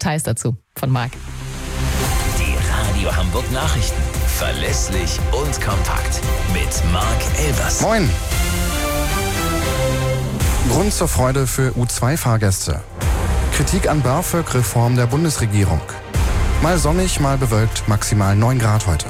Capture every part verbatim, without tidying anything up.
Details dazu von Marc. Die Radio Hamburg Nachrichten. Verlässlich und kompakt. Mit Marc Elvers. Moin. Grund zur Freude für U zwei Fahrgäste. Kritik an BAföG-Reform der Bundesregierung. Mal sonnig, mal bewölkt, maximal neun Grad heute.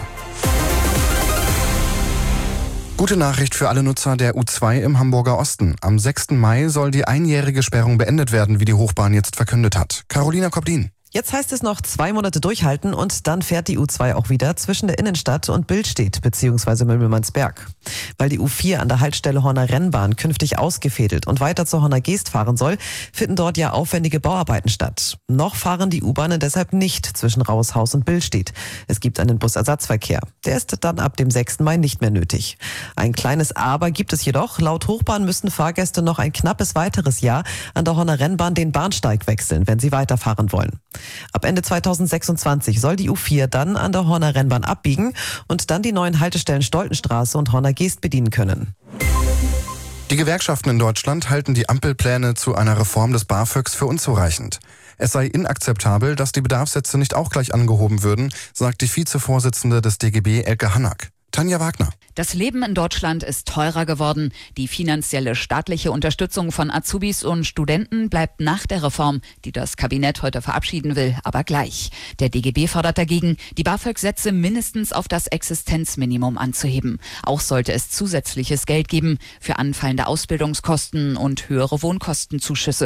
Gute Nachricht für alle Nutzer der U zwei im Hamburger Osten. Am sechsten Mai soll die einjährige Sperrung beendet werden, wie die Hochbahn jetzt verkündet hat. Carolina Koblin. Jetzt heißt es noch zwei Monate durchhalten und dann fährt die U zwei auch wieder zwischen der Innenstadt und Billstedt bzw. Möllmannsberg. Weil die U vier an der Haltestelle Horner Rennbahn künftig ausgefädelt und weiter zur Horner Geest fahren soll, finden dort ja aufwendige Bauarbeiten statt. Noch fahren die U-Bahnen deshalb nicht zwischen Raushaus und Billstedt. Es gibt einen Busersatzverkehr. Der ist dann ab dem sechsten Mai nicht mehr nötig. Ein kleines Aber gibt es jedoch. Laut Hochbahn müssten Fahrgäste noch ein knappes weiteres Jahr an der Horner Rennbahn den Bahnsteig wechseln, wenn sie weiterfahren wollen. Ab Ende zweitausendsechsundzwanzig soll die U vier dann an der Horner Rennbahn abbiegen und dann die neuen Haltestellen Stoltenstraße und Horner Geest bedienen können. Die Gewerkschaften in Deutschland halten die Ampelpläne zu einer Reform des BAföGs für unzureichend. Es sei inakzeptabel, dass die Bedarfssätze nicht auch gleich angehoben würden, sagt die Vizevorsitzende des D G B, Elke Hannack. Tanja Wagner. Das Leben in Deutschland ist teurer geworden. Die finanzielle staatliche Unterstützung von Azubis und Studenten bleibt nach der Reform, die das Kabinett heute verabschieden will, aber gleich. Der D G B fordert dagegen, die BAföG-Sätze mindestens auf das Existenzminimum anzuheben. Auch sollte es zusätzliches Geld geben für anfallende Ausbildungskosten und höhere Wohnkostenzuschüsse.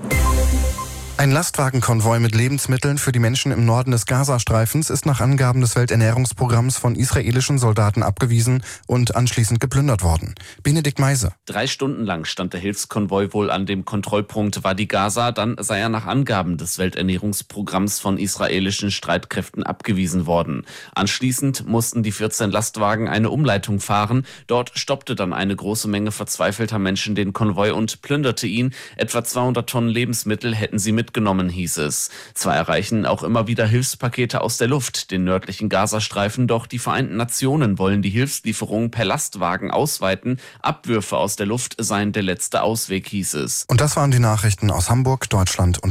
Ein Lastwagenkonvoi mit Lebensmitteln für die Menschen im Norden des Gazastreifens ist nach Angaben des Welternährungsprogramms von israelischen Soldaten abgewiesen und anschließend geplündert worden. Benedikt Meise. Drei Stunden lang stand der Hilfskonvoi wohl an dem Kontrollpunkt Wadi Gaza. Dann sei er nach Angaben des Welternährungsprogramms von israelischen Streitkräften abgewiesen worden. Anschließend mussten die vierzehn Lastwagen eine Umleitung fahren. Dort stoppte dann eine große Menge verzweifelter Menschen den Konvoi und plünderte ihn. Etwa zweihundert Tonnen Lebensmittel hätten sie mit mitgenommen, hieß es. Zwar erreichen auch immer wieder Hilfspakete aus der Luft den nördlichen Gazastreifen, doch die Vereinten Nationen wollen die Hilfslieferungen per Lastwagen ausweiten. Abwürfe aus der Luft seien der letzte Ausweg, hieß es. Und das waren die Nachrichten aus Hamburg, Deutschland und